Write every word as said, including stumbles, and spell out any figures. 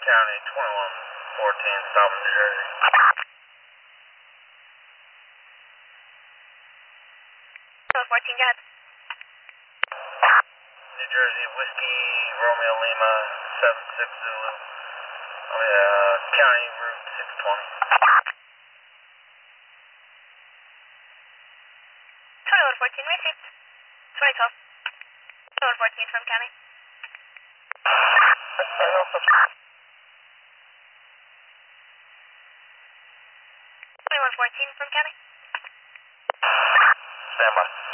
County, twenty-one fourteen, stopping New Jersey. twenty-one fourteen, go ahead. New Jersey, Whiskey, Romeo Lima, seven six Zulu. Oh yeah, County Route six twenty. twenty-one fourteen, received. twenty twelve. twenty-one fourteen from County. twenty-one fourteen from County. Stand by.